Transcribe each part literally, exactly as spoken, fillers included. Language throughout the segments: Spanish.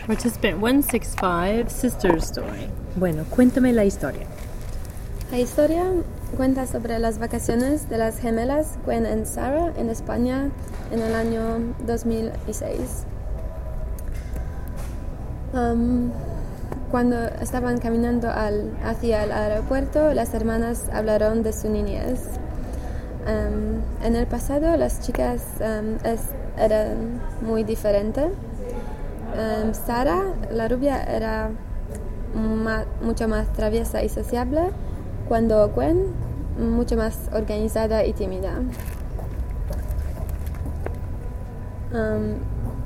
Participant one six five, Sister's Story. Bueno, cuéntame la historia. La historia cuenta sobre las vacaciones de las gemelas Gwen y Sarah en España en el año dos mil seis. Um, cuando estaban caminando al, hacia el aeropuerto, las hermanas hablaron de su niñez. Um, en el pasado, las chicas um, es, eran muy diferentes. Um, Sarah, la rubia, era ma- mucho más traviesa y sociable, cuando Gwen, mucho más organizada y tímida. Um,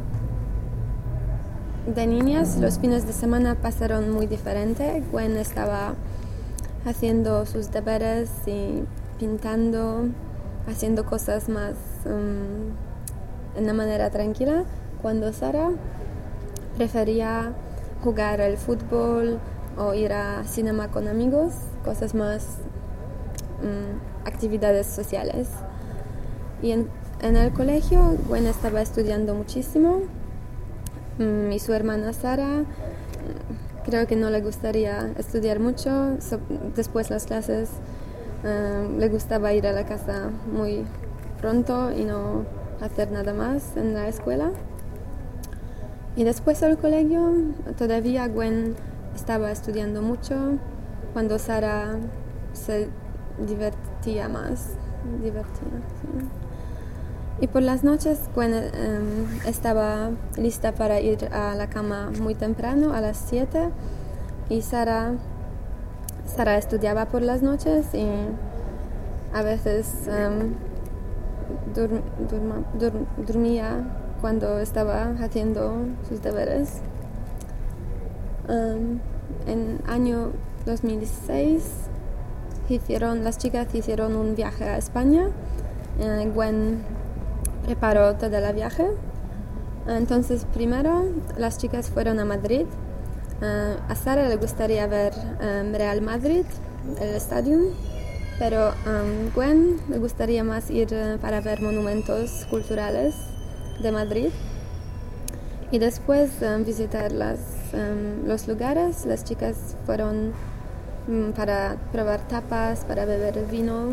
de niñas, los fines de semana pasaron muy diferente. Gwen estaba haciendo sus deberes y pintando, haciendo cosas más um, de una manera tranquila, cuando Sarah prefería jugar al fútbol o ir a cinema con amigos, cosas más, um, actividades sociales. Y en, en el colegio, Gwen estaba estudiando muchísimo, um, y su hermana Sarah creo que no le gustaría estudiar mucho. So, después de las clases um, le gustaba ir a la casa muy pronto y no hacer nada más en la escuela. Y después del colegio, todavía Gwen estaba estudiando mucho, cuando Sarah se divertía más. Divertía, sí. Y por las noches Gwen um, estaba lista para ir a la cama muy temprano, a las siete, y Sarah, Sarah estudiaba por las noches y a veces um, dur, durma, dur, dormía cuando estaba haciendo sus deberes. Um, en el año dos mil seis hicieron, las chicas hicieron un viaje a España. Uh, Gwen preparó todo el viaje. Entonces primero las chicas fueron a Madrid. Uh, a Sara le gustaría ver um, Real Madrid, el estadio, pero um, Gwen le gustaría más ir uh, para ver monumentos culturales de Madrid y después um, visitar las, um, los lugares. Las chicas fueron um, para probar tapas, para beber vino,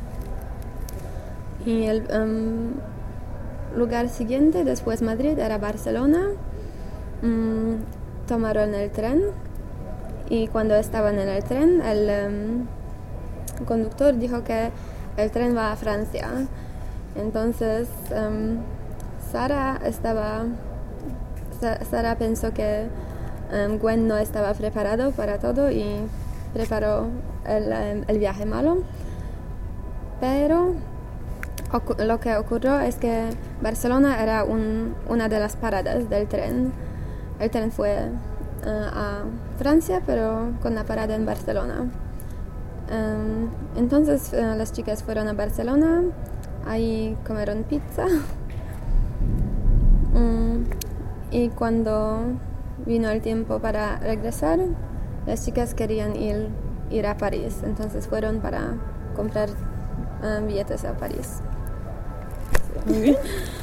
y el um, lugar siguiente después de Madrid era Barcelona. Um, tomaron el tren y cuando estaban en el tren el um, conductor dijo que el tren va a Francia. Entonces um, Sarah estaba Sarah pensó que um, Gwen no estaba preparado para todo y preparó el, el viaje malo, pero lo que ocurrió es que Barcelona era un, una de las paradas del tren. El tren fue uh, a Francia, pero con la parada en Barcelona. Um, entonces uh, las chicas fueron a Barcelona, ahí comieron pizza. um, y cuando vino el tiempo para regresar, las chicas querían ir, ir a París. Entonces fueron para comprar uh, billetes a París. Muy bien.